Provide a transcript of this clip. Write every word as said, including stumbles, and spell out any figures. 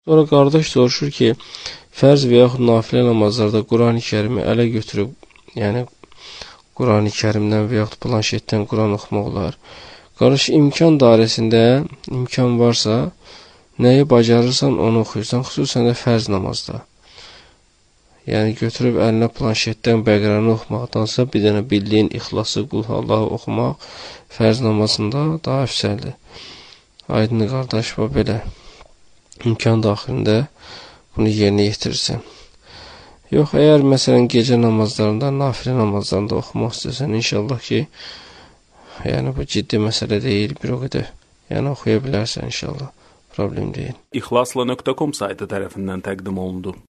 Sonra qardaş soruşur ki, fərz və yaxud nafilə namazlarda Qurani Kərimi ələ götürüb, yəni Qurani Kərimdən və yaxud planşetdən Quran oxumaq olar. Qardaş, imkan dairəsində, imkan varsa, nəyi bacarırsan onu oxuyursan, xüsusən də fərz namazda. Yəni götürüb əlinə planşetdən Bəqrəni oxumaqdansa, bir dənə bildiyin İxlası, Qulhallahı oxumaq fərz namazında daha əfsəldir. Aydın qardaş, və belə imkan daxilində bunu yerinə yetirirsən. Yox, əgər məsələn gecə namazlarında, nafilə namazlarında oxumaq istəsən, inşallah ki, yəni bu ciddi məsələ deyil, bir o qədər. Yəni oxuya bilərsən inşallah, problem deyil. İxlasla nöqtə com saytı tərəfindən təqdim olundu.